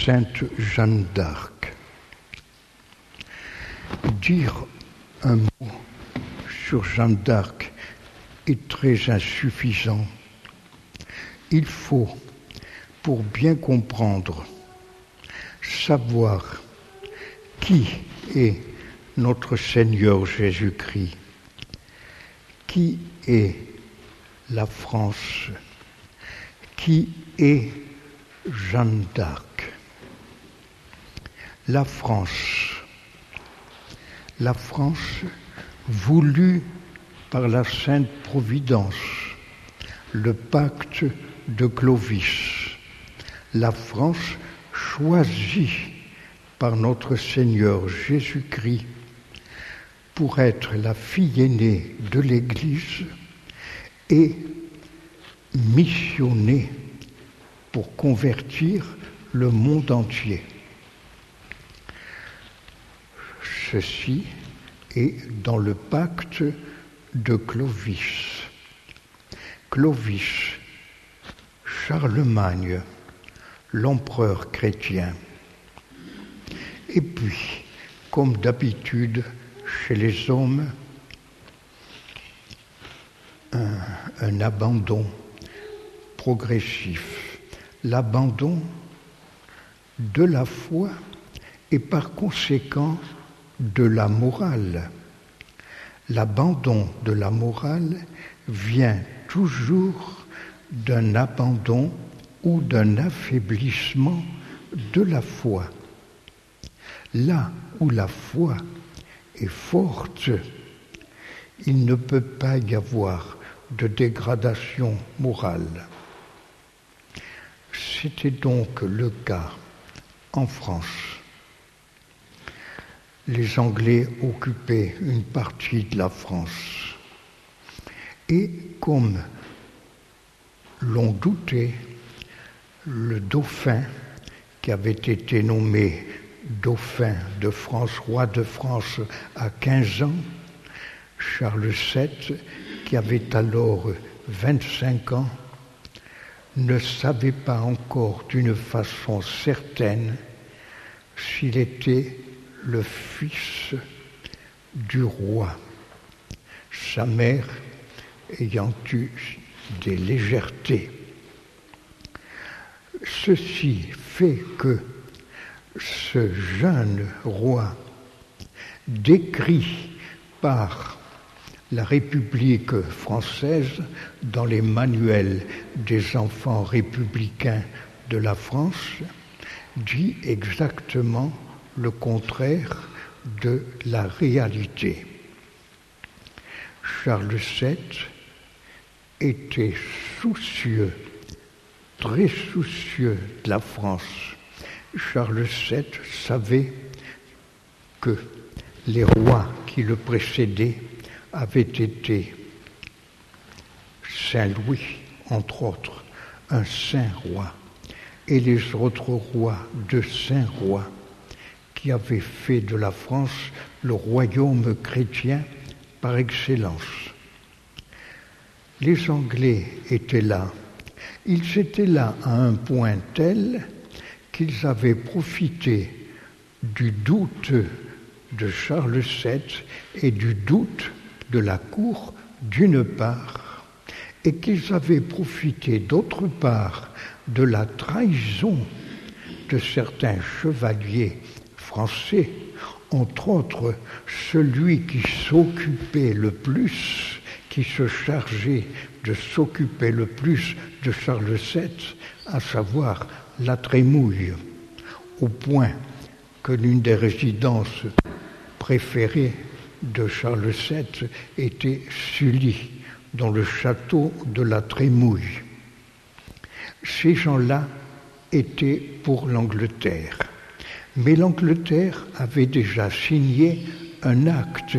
Sainte Jeanne d'Arc. Dire un mot sur Jeanne d'Arc est très insuffisant. Il faut, pour bien comprendre, savoir qui est notre Seigneur Jésus-Christ, qui est la France, qui est Jeanne d'Arc. La France voulue par la Sainte Providence, le pacte de Clovis. La France choisie par notre Seigneur Jésus-Christ pour être la fille aînée de l'Église et missionnée pour convertir le monde entier. Ceci est dans le pacte de Clovis. Clovis, Charlemagne, l'empereur chrétien. Et puis, comme d'habitude chez les hommes, un abandon progressif, l'abandon de la foi et par conséquent de la morale. L'abandon de la morale vient toujours d'un abandon ou d'un affaiblissement de la foi. Là où la foi est forte, il ne peut pas y avoir de dégradation morale. C'était donc le cas en France. Les Anglais occupaient une partie de la France. Et comme l'on doutait, le dauphin, qui avait été nommé dauphin de France, roi de France à 15 ans, Charles VII, qui avait alors 25 ans, ne savait pas encore d'une façon certaine s'il était le fils du roi, sa mère ayant eu des légèretés. Ceci fait que ce jeune roi, décrit par la République française dans les manuels des enfants républicains de la France, dit exactement le contraire de la réalité. Charles VII était soucieux, très soucieux de la France. Charles VII savait que les rois qui le précédaient avaient été Saint-Louis, entre autres, un saint roi, et les autres rois, deux saints rois, qui avaient fait de la France le royaume chrétien par excellence. Les Anglais étaient là. Ils étaient là à un point tel qu'ils avaient profité du doute de Charles VII et du doute de la cour d'une part, et qu'ils avaient profité d'autre part de la trahison de certains chevaliers français, entre autres celui qui s'occupait le plus, qui se chargeait de s'occuper le plus de Charles VII, à savoir la Trémouille, au point que l'une des résidences préférées de Charles VII était Sully, dans le château de la Trémouille. Ces gens-là étaient pour l'Angleterre. Mais l'Angleterre avait déjà signé un acte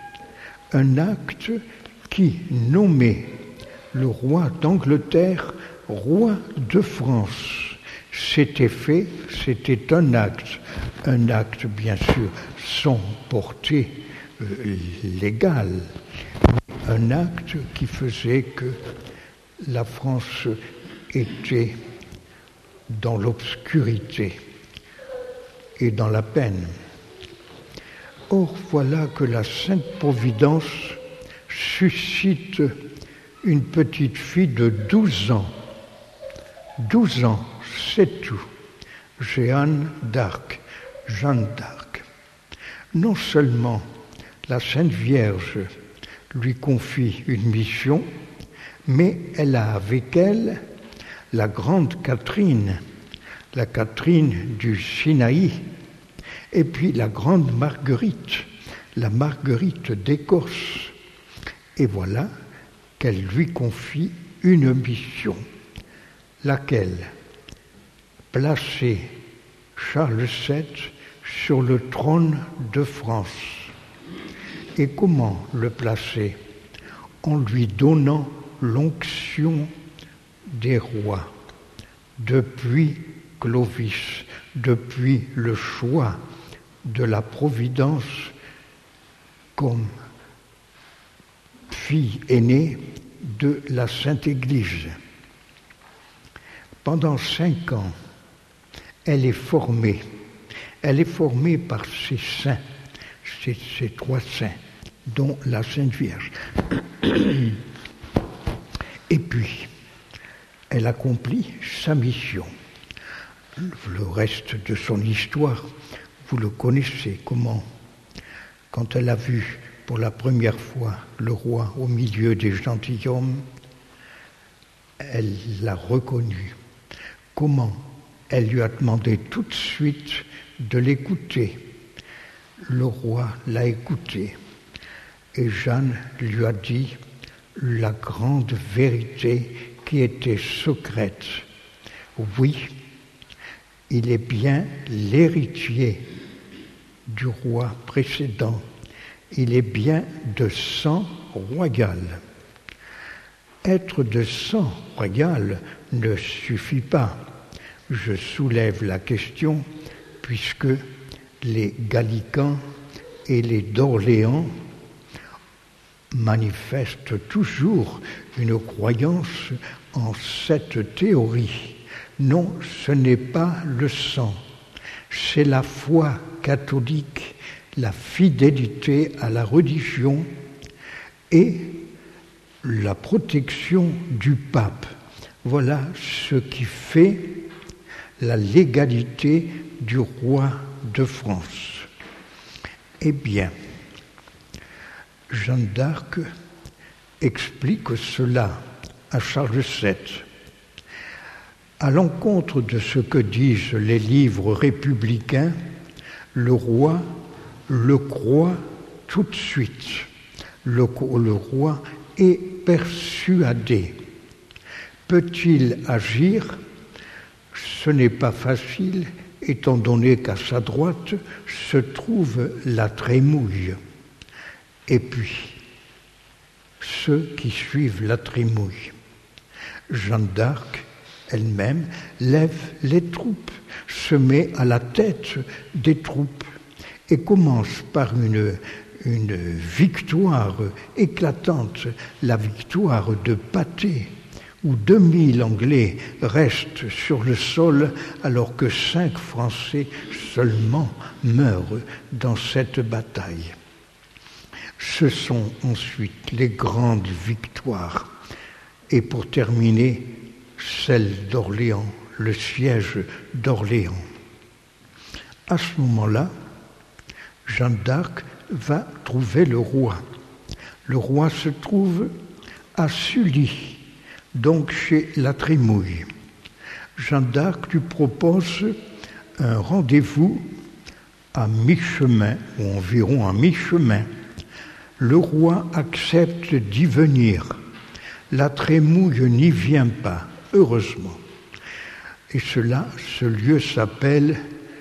qui nommait le roi d'Angleterre roi de France. C'était fait, c'était un acte bien sûr sans portée légale, un acte qui faisait que la France était dans l'obscurité et dans la peine. Or, voilà que la Sainte Providence suscite une petite fille de 12 ans. 12 ans, c'est tout. Jeanne d'Arc. Non seulement la Sainte Vierge lui confie une mission, mais elle a avec elle la grande Catherine, la Catherine du Sinaï, et puis la grande Marguerite, la Marguerite d'Écosse. Et voilà qu'elle lui confie une mission, laquelle placer Charles VII sur le trône de France. Et comment le placer? En lui donnant l'onction des rois. Depuis Clovis, depuis le choix de la Providence comme fille aînée de la Sainte Église. Pendant 5 ans, elle est formée. Elle est formée par ces saints, ces 3 saints, dont la Sainte Vierge. Et puis, elle accomplit sa mission. Le reste de son histoire, vous le connaissez, comment, quand elle a vu pour la première fois le roi au milieu des gentilshommes, elle l'a reconnu. Comment elle lui a demandé tout de suite de l'écouter. Le roi l'a écouté et Jeanne lui a dit la grande vérité qui était secrète. Oui, il est bien l'héritier du roi précédent. Il est bien de sang royal. Être de sang royal ne suffit pas. Je soulève la question puisque les Gallicans et les d'Orléans manifestent toujours une croyance en cette théorie. Non, ce n'est pas le sang, c'est la foi catholique, la fidélité à la religion et la protection du pape. Voilà ce qui fait la légalité du roi de France. Eh bien, Jeanne d'Arc explique cela à Charles VII. À l'encontre de ce que disent les livres républicains, le roi le croit tout de suite. Le roi est persuadé. Peut-il agir? Ce n'est pas facile, étant donné qu'à sa droite se trouve la Trémouille. Et puis, ceux qui suivent la Trémouille. Jeanne d'Arc, elle-même, lève les troupes, se met à la tête des troupes et commence par une victoire éclatante, la victoire de Patay, où 2000 Anglais restent sur le sol alors que 5 Français seulement meurent dans cette bataille. Ce sont ensuite les grandes victoires. Et pour terminer, celle d'Orléans, le siège d'Orléans. À ce moment-là, Jeanne d'Arc va trouver le roi. Le roi se trouve à Sully, donc chez la Trémouille. Jeanne d'Arc lui propose un rendez-vous à mi-chemin, ou environ à mi-chemin. Le roi accepte d'y venir. La Trémouille n'y vient pas, heureusement. Et ce lieu s'appelle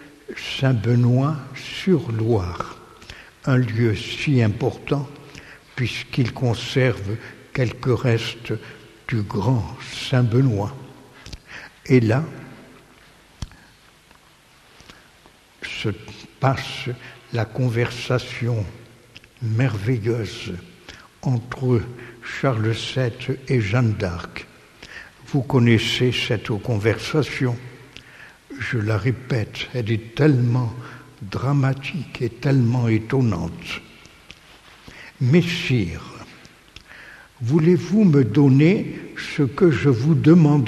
Saint-Benoît-sur-Loire, un lieu si important puisqu'il conserve quelques restes du grand Saint-Benoît. Et là se passe la conversation merveilleuse entre Charles VII et Jeanne d'Arc. Vous connaissez cette conversation. je la répète, elle est tellement dramatique et tellement étonnante. Messire, voulez-vous me donner ce que je vous demanderai ?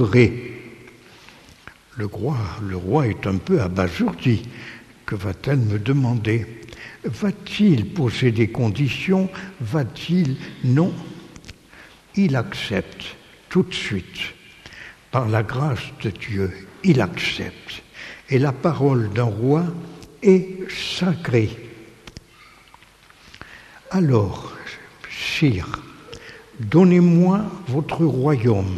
Le roi est un peu abasourdi. Que va-t-elle me demander ? Va-t-il poser des conditions ? Va-t-il ? Non. Il accepte tout de suite. Par la grâce de Dieu, il accepte. Et la parole d'un roi est sacrée. Alors, sire, donnez-moi votre royaume.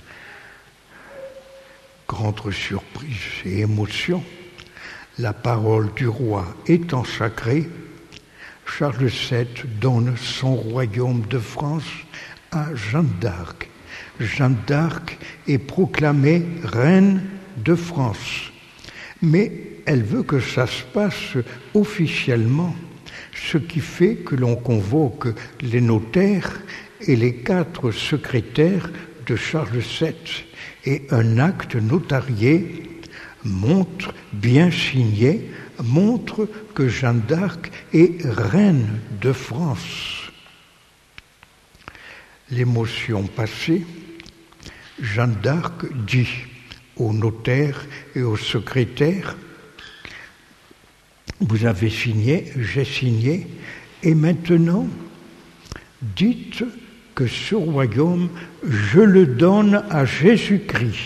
Grande surprise et émotion. La parole du roi étant sacrée, Charles VII donne son royaume de France à Jeanne d'Arc. Jeanne d'Arc est proclamée reine de France. Mais elle veut que ça se passe officiellement, ce qui fait que l'on convoque les notaires et les 4 secrétaires de Charles VII. Et un acte notarié montre, bien signé, montre que Jeanne d'Arc est reine de France. L'émotion passée, Jeanne d'Arc dit aux notaires et aux secrétaires « Vous avez signé, j'ai signé, et maintenant, dites que ce royaume, je le donne à Jésus-Christ. »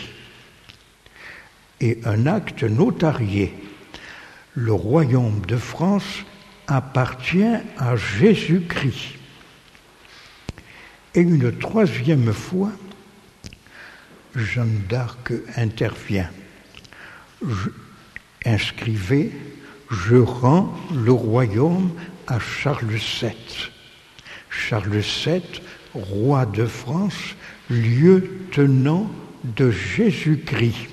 Et un acte notarié. Le royaume de France appartient à Jésus-Christ. Et une 3e fois, Jeanne d'Arc intervient. Inscrivez, je rends le royaume à Charles VII. Charles VII, roi de France, lieutenant de Jésus-Christ.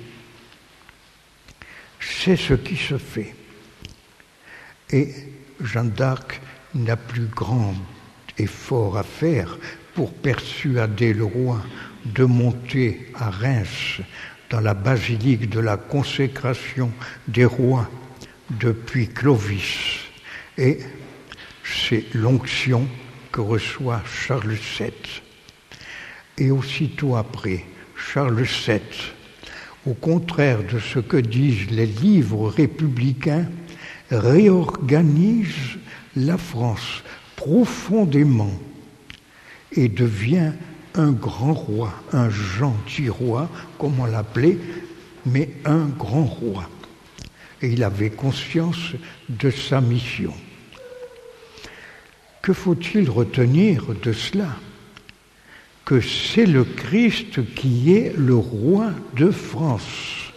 C'est ce qui se fait. Et Jeanne d'Arc n'a plus grand effort à faire pour persuader le roi de monter à Reims dans la basilique de la consécration des rois depuis Clovis. Et c'est l'onction que reçoit Charles VII. Et aussitôt après, Charles VII, au contraire de ce que disent les livres républicains, réorganise la France profondément et devient un grand roi, un gentil roi, comme on l'appelait, mais un grand roi. Et il avait conscience de sa mission. Que faut-il retenir de cela ? Que c'est le Christ qui est le roi de France.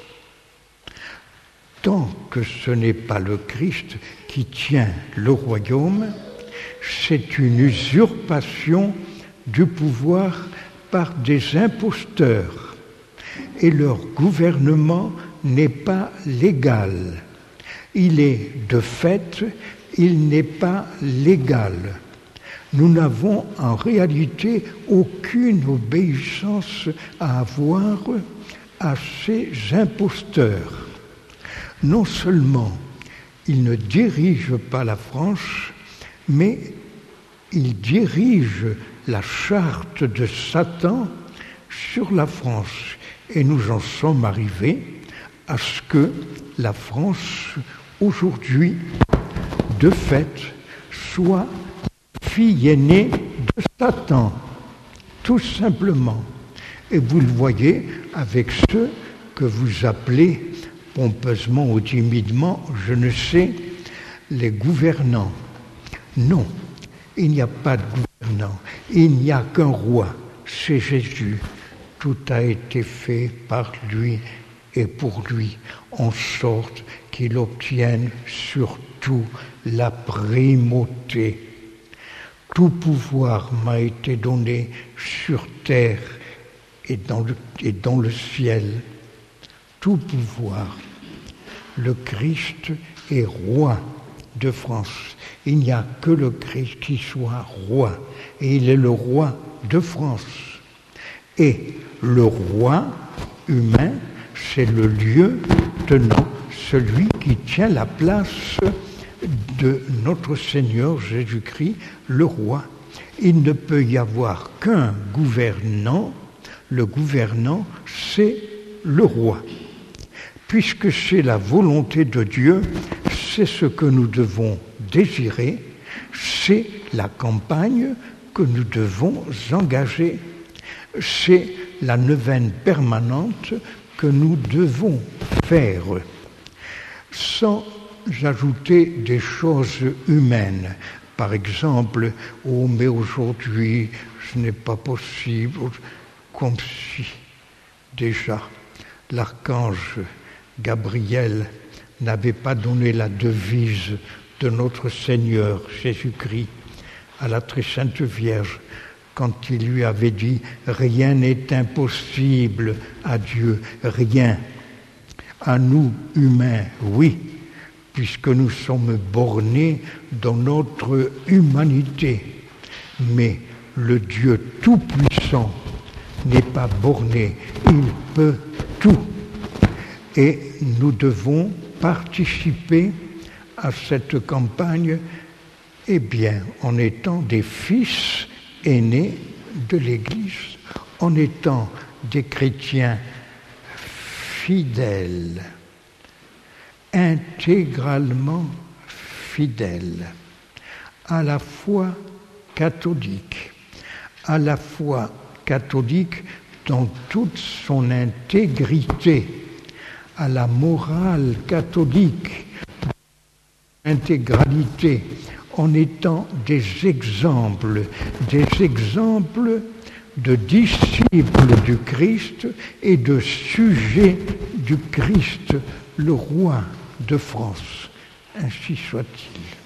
Tant que ce n'est pas le Christ qui tient le royaume, c'est une usurpation du pouvoir par des imposteurs. Et leur gouvernement n'est pas légal. Il est de fait, il n'est pas légal. Nous n'avons en réalité aucune obéissance à avoir à ces imposteurs. Non seulement ils ne dirigent pas la France, mais ils dirigent la charte de Satan sur la France. Et nous en sommes arrivés à ce que la France, aujourd'hui, de fait, soit fille aînée de Satan, tout simplement. Et vous le voyez avec ceux que vous appelez pompeusement ou timidement, je ne sais, les gouvernants. Non, il n'y a pas de gouvernant, il n'y a qu'un roi, c'est Jésus. Tout a été fait par lui et pour lui, en sorte qu'il obtienne surtout la primauté. Tout pouvoir m'a été donné sur terre et dans le ciel. Tout pouvoir. Le Christ est roi de France. Il n'y a que le Christ qui soit roi. Et il est le roi de France. Et le roi humain, c'est le lieu maintenant celui qui tient la place de notre Seigneur Jésus-Christ, le roi. Il ne peut y avoir qu'un gouvernant. Le gouvernant, c'est le roi. Puisque c'est la volonté de Dieu, c'est ce que nous devons désirer, c'est la campagne que nous devons engager, c'est la neuvaine permanente que nous devons faire, sans ajouter des choses humaines. Par exemple, « Oh, mais aujourd'hui, ce n'est pas possible », comme si déjà l'archange Gabriel n'avait pas donné la devise de notre Seigneur Jésus-Christ à la très sainte Vierge quand il lui avait dit « Rien n'est impossible à Dieu, rien. À nous, humains, oui, puisque nous sommes bornés dans notre humanité. Mais le Dieu Tout-Puissant n'est pas borné, il peut tout. Et nous devons participer à cette campagne, eh bien, en étant des fils aînés de l'Église, en étant des chrétiens fidèles, intégralement fidèles à la foi catholique, dans toute son intégrité, à la morale catholique, intégralité, en étant des exemples de disciples du Christ et de sujets du Christ, le roi de France. Ainsi soit-il.